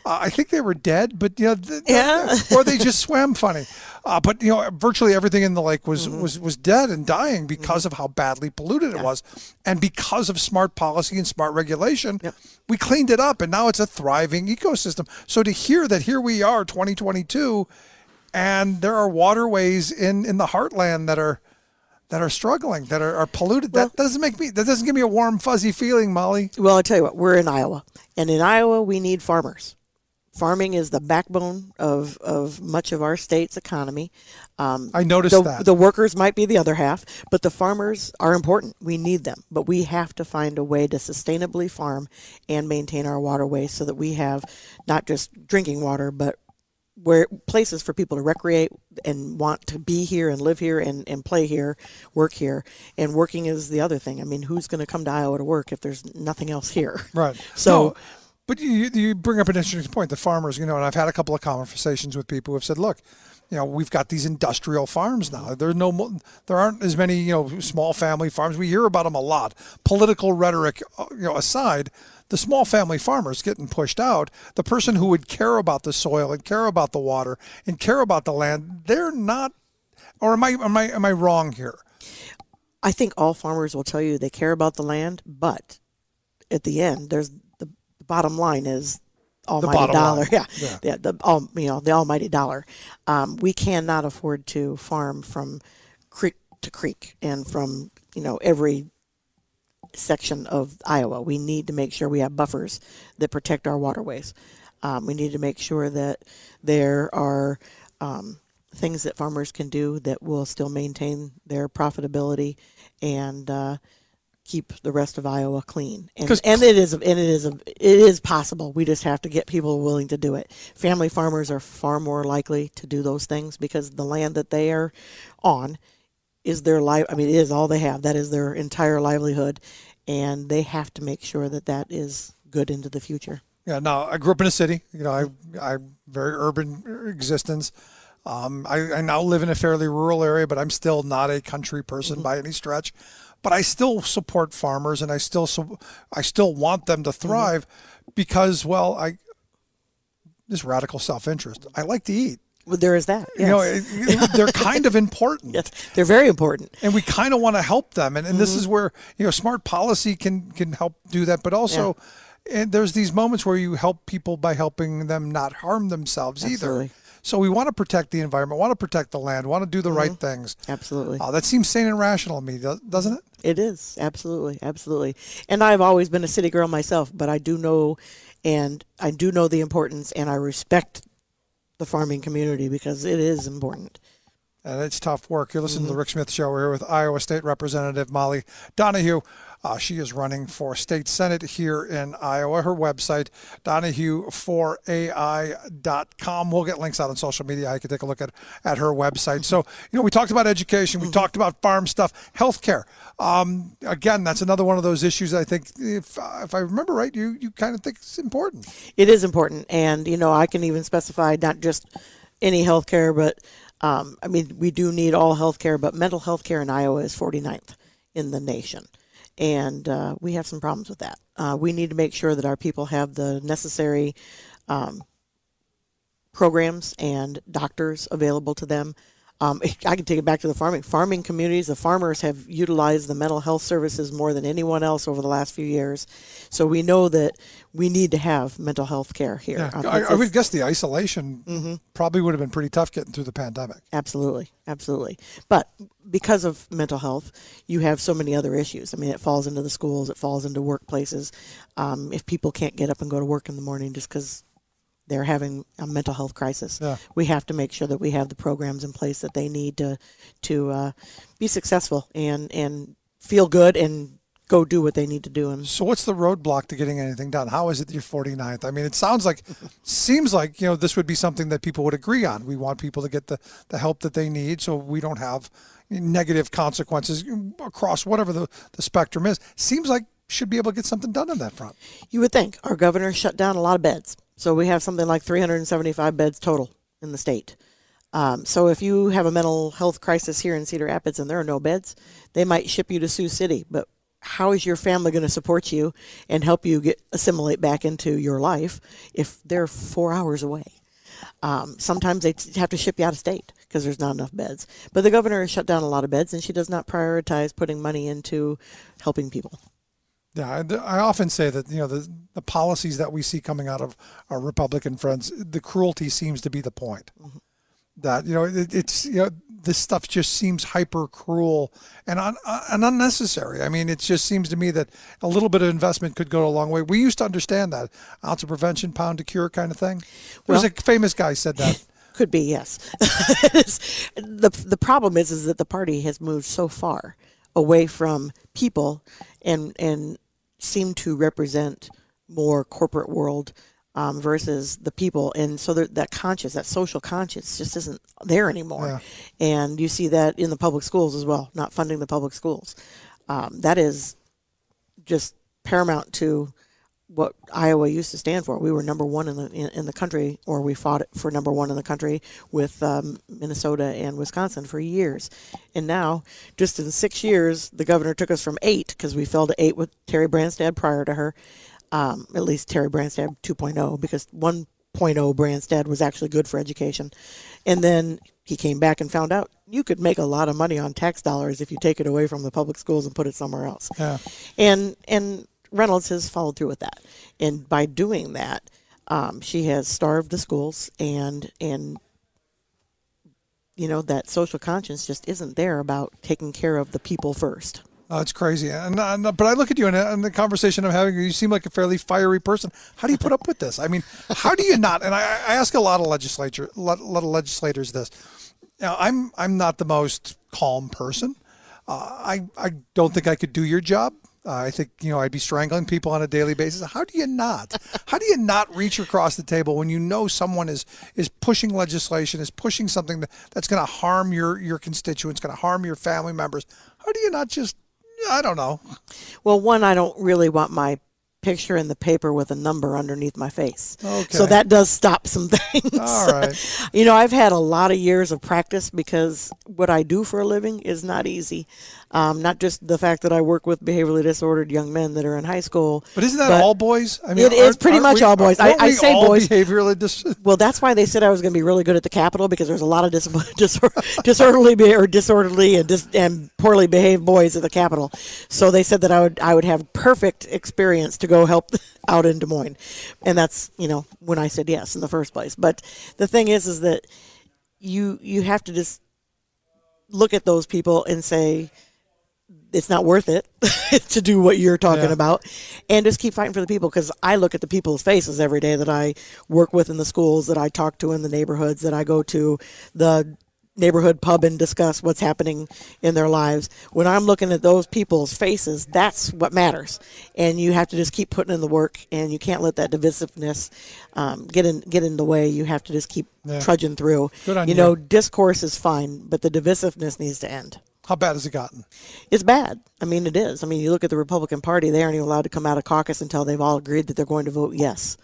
I think they were dead, but or they just swam funny. But virtually everything in the lake was dead and dying because of how badly polluted it was, and because of smart policy and smart regulation, we cleaned it up, and now it's a thriving ecosystem. So to hear that here we are, 2022, and there are waterways in the heartland that are struggling, that are polluted. That doesn't give me a warm, fuzzy feeling, Molly. Well, I'll tell you what, we're in Iowa, and in Iowa we need farmers. Farming is the backbone of much of our state's economy. I noticed that. The workers might be the other half, but the farmers are important. We need them, but we have to find a way to sustainably farm and maintain our waterways so that we have not just drinking water, but where places for people to recreate and want to be here and live here and play here, work here. And working is the other thing. I mean, who's going to come to Iowa to work if there's nothing else here? Right. So, but you bring up an interesting point. The farmers, and I've had a couple of conversations with people who have said, look, we've got these industrial farms now. There aren't as many, small family farms. We hear about them a lot. Political rhetoric, aside, the small family farmers getting pushed out. The person who would care about the soil and care about the water and care about the land, they're not. Or am I wrong here? I think all farmers will tell you they care about the land, but at the end, there's the bottom line is almighty dollar. The almighty dollar. We cannot afford to farm from creek to creek and from every section of Iowa. We need to make sure we have buffers that protect our waterways. We need to make sure that there are things that farmers can do that will still maintain their profitability and keep the rest of Iowa clean. And it is possible. We just have to get people willing to do it. Family farmers are far more likely to do those things because the land that they are on is their life. I mean, it is all they have. That is their entire livelihood, and they have to make sure that that is good into the future. Yeah. Now, I grew up in a city. I very urban existence. I now live in a fairly rural area, but I'm still not a country person by any stretch. But I still support farmers, and I still want them to thrive because, this radical self-interest. I like to eat. Well, there is that. Yes. They're kind of important. Yes, they're very important. And we kind of want to help them. And this is where, smart policy can help do that. But also, and there's these moments where you help people by helping them not harm themselves either. So we want to protect the environment, want to protect the land, want to do the right things. Absolutely. That seems sane and rational to me, doesn't it? It is. Absolutely. Absolutely. And I've always been a city girl myself, but I do know the importance, and I respect the farming community because it is important. And it's tough work. You're listening to the Rick Smith Show. We're here with Iowa State Representative Molly Donahue. She is running for state senate here in Iowa. Her website, donahue4ai.com. We'll get links out on social media. I can take a look at her website. So, we talked about education. We talked about farm stuff, healthcare. Again, that's another one of those issues I think, if I remember right, you kind of think it's important. It is important. And, I can even specify not just any healthcare, but we do need all healthcare, but mental health care in Iowa is 49th in the nation. And we have some problems with that. We need to make sure that our people have the necessary programs and doctors available to them. I can take it back to the farming communities. The farmers have utilized the mental health services more than anyone else over the last few years. So we know that we need to have mental health care here. Yeah. I would guess the isolation probably would have been pretty tough getting through the pandemic. Absolutely. Absolutely. But because of mental health, you have so many other issues. I mean, it falls into the schools, it falls into workplaces. If people can't get up and go to work in the morning just because they're having a mental health crisis, we have to make sure that we have the programs in place that they need to be successful and feel good and go do what they need to do. And so what's the roadblock to getting anything done? How is it you're 49th? I mean, it seems like, this would be something that people would agree on. We want people to get the help that they need so we don't have negative consequences across whatever the spectrum is. Seems like should be able to get something done on that front. You would think. Our governor shut down a lot of beds. So we have something like 375 beds total in the state. So if you have a mental health crisis here in Cedar Rapids and there are no beds, they might ship you to Sioux City. But how is your family going to support you and help you assimilate back into your life if they're 4 hours away? Sometimes they have to ship you out of state because there's not enough beds. But the governor has shut down a lot of beds, and she does not prioritize putting money into helping people. Yeah, I often say that, the policies that we see coming out of our Republican friends, the cruelty seems to be the point. Mm-hmm. That, it's this stuff just seems hyper cruel and unnecessary. I mean, it just seems to me that a little bit of investment could go a long way. We used to understand that ounce of prevention, pound to cure kind of thing. There was a famous guy said that. Could be, yes. The problem is that the party has moved so far away from people and seem to represent more corporate world versus the people, and so that social conscience just isn't there anymore. Yeah. And you see that in the public schools as well, not funding the public schools. That is just paramount to what Iowa used to stand for. We were number one in the country, or we fought for number one in the country with Minnesota and Wisconsin for years. And now, just in 6 years, the governor took us from 8, because we fell to 8 with Terry Branstad prior to her. At least Terry Branstad 2.0, because 1.0 Branstad was actually good for education. And then he came back and found out you could make a lot of money on tax dollars if you take it away from the public schools and put it somewhere else. Yeah. And Reynolds has followed through with that. And by doing that, she has starved the schools, and that social conscience just isn't there about taking care of the people first. Oh, it's crazy. But I look at you and the conversation I'm having, you seem like a fairly fiery person. How do you put up with this? I mean, how do you not? And I ask a lot of legislators this. Now, I'm not the most calm person. I don't think I could do your job. I think, I'd be strangling people on a daily basis. How do you not? How do you not reach across the table when you know someone is pushing legislation, is pushing something that's going to harm your constituents, going to harm your family members? How do you not just, I don't know. Well, one, I don't really want my picture in the paper with a number underneath my face. Okay. So that does stop some things. All right. I've had a lot of years of practice, because what I do for a living is not easy. Not just the fact that I work with behaviorally disordered young men that are in high school. But isn't that all boys? I mean, it is pretty much all boys. I say all boys. Behaviorally well, that's why they said I was going to be really good at the Capitol, because there's a lot of disorderly and poorly behaved boys at the Capitol. So they said that I would have perfect experience to go help out in Des Moines. And that's, when I said yes in the first place. But the thing is that you have to just look at those people and say, it's not worth it to do what you're talking about, and just keep fighting for the people, because I look at the people's faces every day that I work with in the schools, that I talk to in the neighborhoods, that I go to the neighborhood pub and discuss what's happening in their lives. When I'm looking at those people's faces, that's what matters. And you have to just keep putting in the work, and you can't let that divisiveness get in the way. You have to just keep trudging through. Good on you. Discourse is fine, but the divisiveness needs to end. How bad has it gotten? It's bad. I mean, it is. I mean, you look at the Republican Party, they aren't even allowed to come out of caucus until they've all agreed that they're going to vote yes.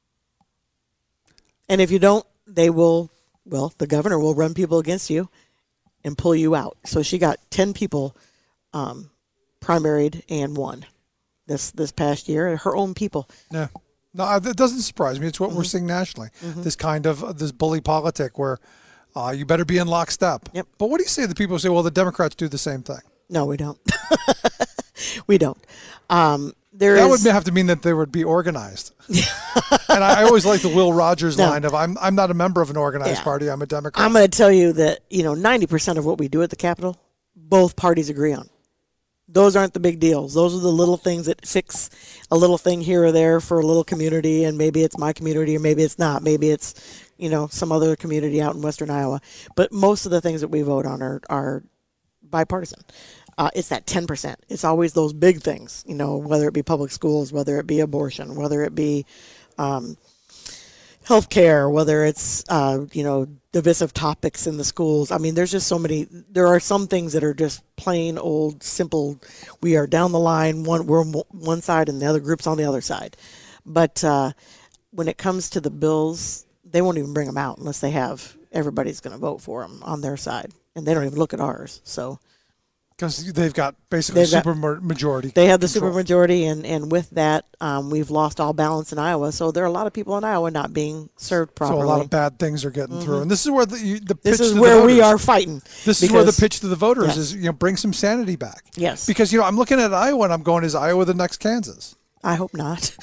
And if you don't, the governor will run people against you and pull you out. So she got 10 people primaried and won this past year, her own people. Yeah. No, that doesn't surprise me. It's what we're seeing nationally. Mm-hmm. This kind of this bully politic where you better be in lockstep. Yep. But what do you say to the people who say, well, the Democrats do the same thing? No, we don't. We don't. That would have to mean that they would be organized. And I always like the Will Rogers line of, I'm not a member of an organized party, I'm a Democrat. I'm going to tell you that, 90% of what we do at the Capitol, both parties agree on. Those aren't the big deals. Those are the little things that fix a little thing here or there for a little community, and maybe it's my community or maybe it's not. Maybe it's, some other community out in western Iowa. But most of the things that we vote on are bipartisan. It's that 10%. It's always those big things, whether it be public schools, whether it be abortion, whether it be health care, whether it's, divisive topics in the schools. I mean, there's just so many. There are some things that are just plain old, simple. We are down the line. We're on one side and the other group's on the other side. But when it comes to the bills, they won't even bring them out unless they have everybody's going to vote for them on their side. And they don't even look at ours. So Because they've got basically super majority. They have the super majority, and with that, we've lost all balance in Iowa. So there are a lot of people in Iowa not being served properly. So a lot of bad things are getting through, and this is where the pitch this is to where the we voters, are fighting. This is where the pitch to the voters is, bring some sanity back. Yes, because I'm looking at Iowa and I'm going, is Iowa the next Kansas? I hope not.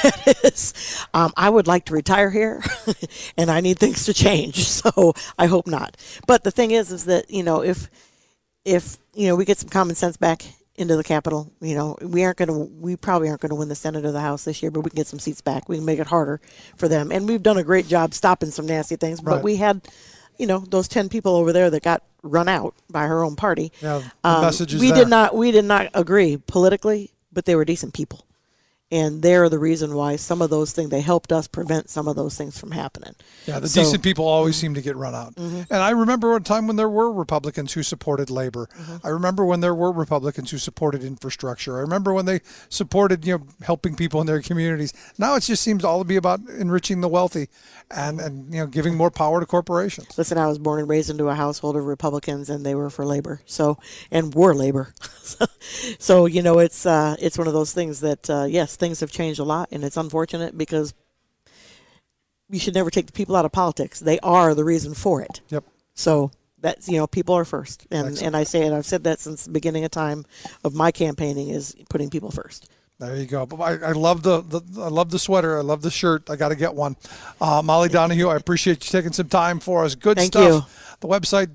I would like to retire here, and I need things to change. So I hope not. But the thing is that if we get some common sense back into the Capitol, we probably aren't going to win the Senate or the House this year, but we can get some seats back. We can make it harder for them, and we've done a great job stopping some nasty things. But we had, those 10 people over there that got run out by her own party. Yeah, the message is we did not agree politically, but they were decent people. And they're the reason why some of those things, they helped us prevent some of those things from happening. Yeah, the decent people always seem to get run out. And I remember a time when there were Republicans who supported labor. I remember when there were Republicans who supported infrastructure. I remember when they supported, helping people in their communities. Now it just seems all to be about enriching the wealthy and giving more power to corporations. Listen, I was born and raised into a household of Republicans, and they were for labor. And were labor. So it's one of those things that, yes, things have changed a lot, and it's unfortunate because you should never take the people out of politics. They are the reason for it. Yep. So that's, people are first. And I say it, I've said that since the beginning of time of my campaigning, is putting people first. There you go. But I love I love the sweater. I love the shirt. I got to get one. Molly Donahue, I appreciate you taking some time for us. Good Thank stuff. You. The website,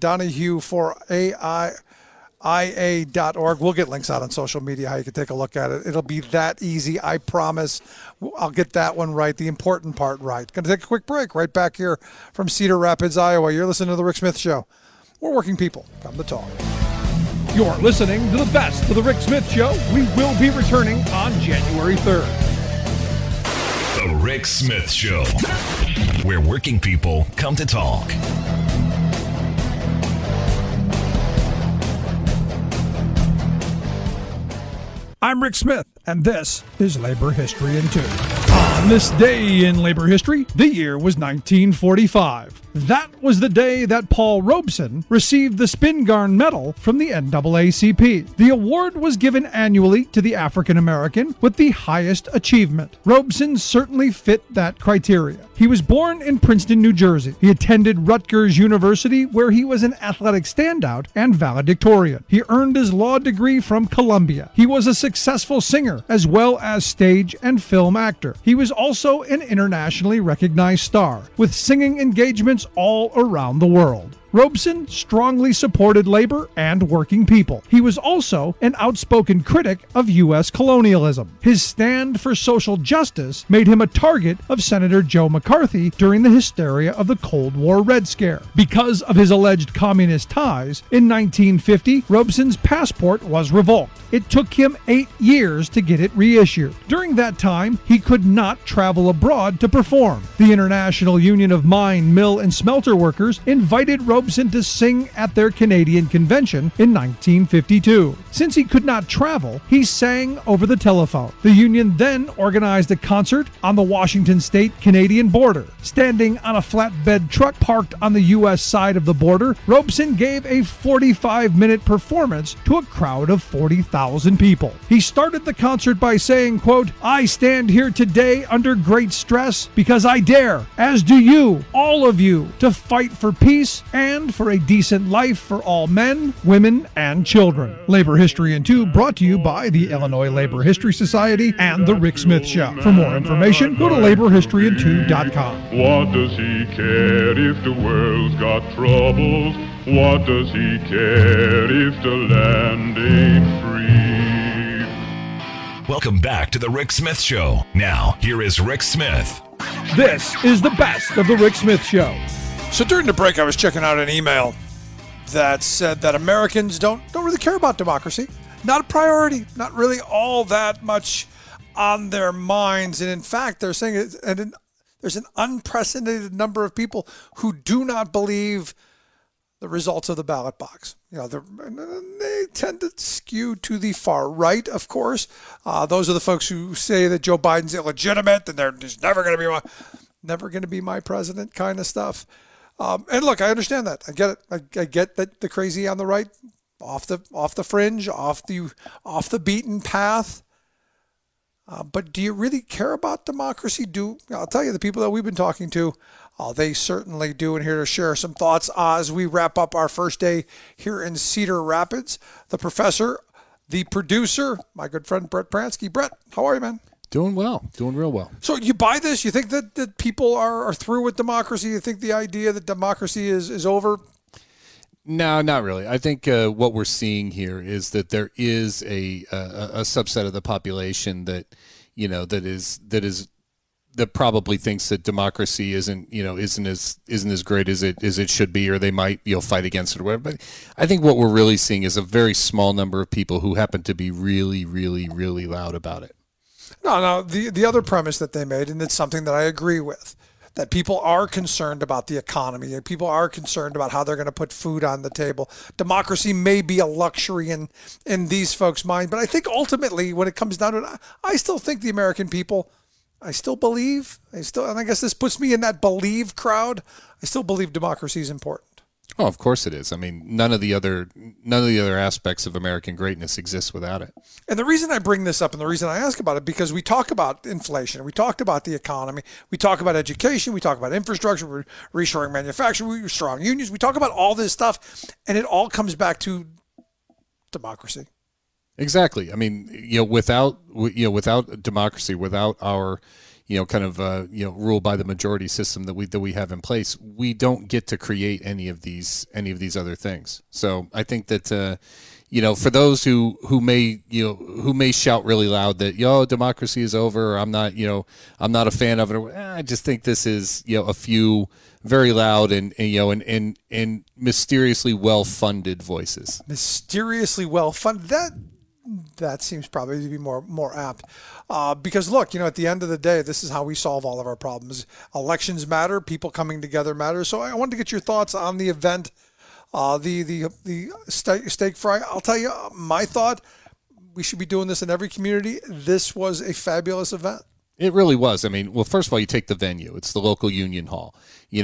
DonahueForAI.org. We'll get links out on social media how you can take a look at it. It'll be that easy, I promise. I'll get that one right, the important part right. Going to take a quick break right back here from Cedar Rapids, Iowa. You're listening to The Rick Smith Show. We're working people. Come to talk. You're listening to the best of The Rick Smith Show. We will be returning on January 3rd. The Rick Smith Show, where working people come to talk. I'm Rick Smith, and this is Labor History in 2. On this day in labor history, the year was 1945. That was the day that Paul Robeson received the Spingarn Medal from the NAACP. The award was given annually to the African American with the highest achievement. Robeson certainly fit that criteria. He was born in Princeton, New Jersey. He attended Rutgers University, where he was an athletic standout and valedictorian. He earned his law degree from Columbia. He was a successful singer as well as stage and film actor. He was also an internationally recognized star, with singing engagements all around the world. Robeson strongly supported labor and working people. He was also an outspoken critic of U.S. colonialism. His stand for social justice made him a target of Senator Joe McCarthy during the hysteria of the Cold War Red Scare. Because of his alleged communist ties, in 1950, Robeson's passport was revoked. It took him 8 years to get it reissued. During that time, he could not travel abroad to perform. The International Union of Mine, Mill, and Smelter Workers invited Robeson to sing at their Canadian convention in 1952. Since he could not travel, he sang over the telephone. The union then organized a concert on the Washington state-Canadian border. Standing on a flatbed truck parked on the U.S. side of the border, Robeson gave a 45-minute performance to a crowd of 40,000 people. He started the concert by saying, quote, "I stand here today under great stress because I dare, as do you, all of you, to fight for peace and for a decent life for all men, women, and children." Labor History in 2 brought to you by the Illinois Labor History Society and The Rick Smith Show. For more information, go to laborhistoryin2.com. What does he care if the world's got troubles? What does he care if the land ain't free? Welcome back to The Rick Smith Show. Now, here is Rick Smith. This is the best of The Rick Smith Show. So during the break, I was checking out an email that said that Americans don't really care about democracy. Not a priority. Not really all that much on their minds. And in fact, they're saying there's an unprecedented number of people who do not believe the results of the ballot box. They tend to skew to the far right, of course. Those are the folks who say that Joe Biden's illegitimate and they're just never going to be my president kind of stuff. And look, I understand that. I get it. I get that the crazy on the right, off the fringe, off the beaten path. But do you really care about democracy? I'll tell you, the people that we've been talking to, they certainly do. And here to share some thoughts as we wrap up our first day here in Cedar Rapids, the professor, the producer, my good friend Brett Pransky. Brett, how are you, man? Doing well. Doing real well. So you buy this? You think that people are through with democracy? You think the idea that democracy is over? No, not really. I think what we're seeing here is that there is a subset of the population that probably thinks that democracy isn't as great as it should be, or they might fight against it or whatever. But I think what we're really seeing is a very small number of people who happen to be really, really, really loud about it. No. The other premise that they made, and it's something that I agree with, that people are concerned about the economy and people are concerned about how they're going to put food on the table. Democracy may be a luxury in these folks' mind, but I think ultimately when it comes down to it, I still think the American people, I still believe, and I guess this puts me in that believe crowd, I still believe democracy is important. Oh, of course it is. I mean, none of the other aspects of American greatness exist without it. And the reason I bring this up and the reason I ask about it, because we talk about inflation, we talked about the economy, we talk about education, we talk about infrastructure, reshoring manufacturing, strong unions, we talk about all this stuff, and it all comes back to democracy. Exactly. I mean, without democracy, without our rule by the majority system that we have in place, we don't get to create any of these other things. So I think that for those who may shout really loud that democracy is over, or I'm not a fan of it, I just think this is a few very loud and mysteriously well funded voices. Mysteriously well funded. That seems probably to be more apt. Because look, at the end of the day, this is how we solve all of our problems. Elections matter. People coming together matter. So I wanted to get your thoughts on the event, the steak fry. I'll tell you my thought. We should be doing this in every community. This was a fabulous event. It really was. I mean, well, first of all, you take the venue. It's the local Union Hall,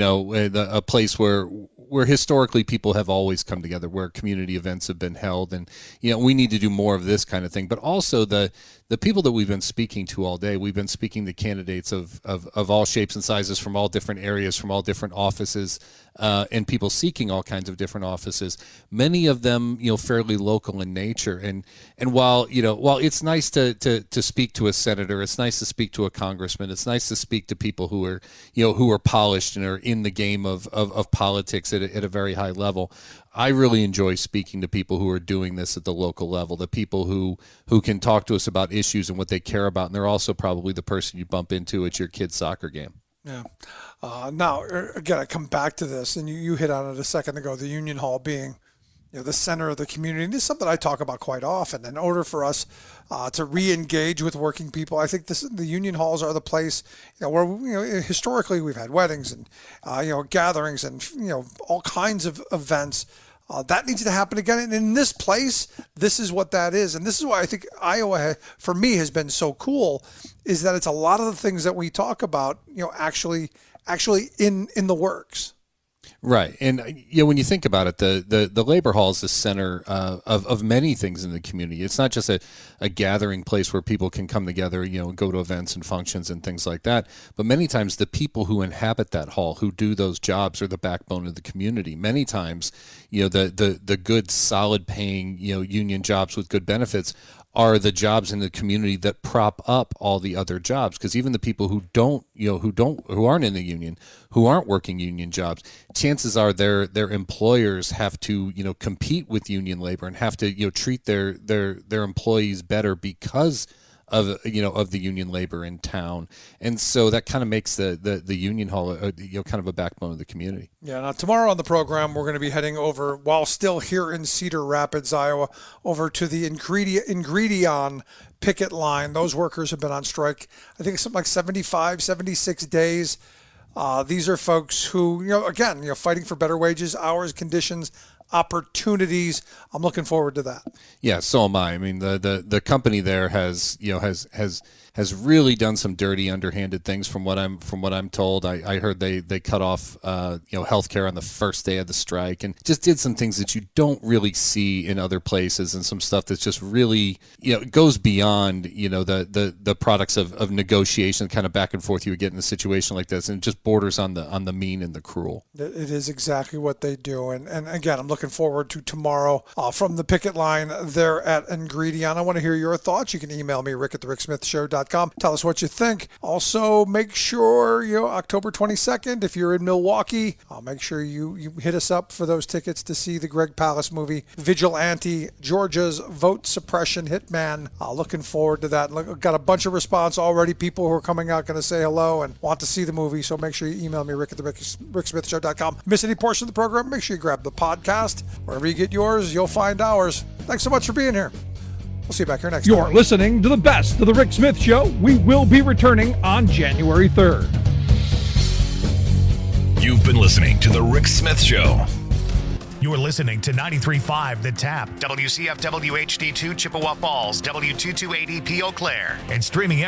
a place where historically people have always come together, where community events have been held. And, we need to do more of this kind of thing. But also the people that we've been speaking to all day, we've been speaking to candidates of all shapes and sizes, from all different areas, from all different offices, and people seeking all kinds of different offices, many of them, fairly local in nature. And while it's nice to speak to a senator, it's nice to speak to a congressman, it's nice to speak to people who are polished and are in the game of politics at a very high level. I really enjoy speaking to people who are doing this at the local level, the people who can talk to us about issues and what they care about. And they're also probably the person you bump into at your kid's soccer game. Yeah. Now, again, I come back to this, and you hit on it a second ago, the Union Hall being the center of the community. And this is something I talk about quite often. In order for us to re-engage with working people, I think the Union Halls are the place where historically we've had weddings and gatherings and all kinds of events. That needs to happen again. And in this place, this is what that is. And this is why I think Iowa, for me, has been so cool, is that it's a lot of the things that we talk about, actually in the works. Right. And, when you think about it, the Labor Hall is the center of many things in the community. It's not just a gathering place where people can come together, go to events and functions and things like that. But many times the people who inhabit that hall, who do those jobs, are the backbone of the community. Many times, the good, solid paying, union jobs with good benefits are the jobs in the community that prop up all the other jobs. Because even the people who aren't in the union, who aren't working union jobs, chances are their employers have to compete with union labor and have to treat their employees better because of the union labor in town. And so that kind of makes the Union Hall kind of a backbone of the community. Yeah. Now tomorrow on the program, we're going to be heading over, while still here in Cedar Rapids, Iowa, over to the Ingredion picket line. Those workers have been on strike, I think it's something like 76 days. These are folks who, again, fighting for better wages, hours, conditions. opportunities. I'm looking forward to that. Yeah, so am I. I mean, the company there has really done some dirty, underhanded things from what I'm told. I heard they cut off healthcare on the first day of the strike and just did some things that you don't really see in other places, and some stuff that's just really goes beyond the products of negotiation, kind of back and forth you would get in a situation like this, and it just borders on the mean and the cruel. It is exactly what they do, and again, I'm looking forward to tomorrow from the picket line there at Ingredion. I want to hear your thoughts. You can email me, rick@thericksmithshow.com. Tell us what you think. Also, make sure, October 22nd, if you're in Milwaukee, make sure you hit us up for those tickets to see the Greg Palast movie, Vigilante, Georgia's vote suppression hitman. Looking forward to that. Got a bunch of response already. People who are coming out going to say hello and want to see the movie, so make sure you email me, rick@thericksmithshow.com. Miss any portion of the program, make sure you grab the podcast. Wherever you get yours, you'll find ours. Thanks so much for being here. We'll see you back here next time. You're listening to the best of The Rick Smith Show. We will be returning on January 3rd. You've been listening to The Rick Smith Show. You're listening to 93.5 The Tap, WCFW HD2 Chippewa Falls, W228EP Eau Claire, and streaming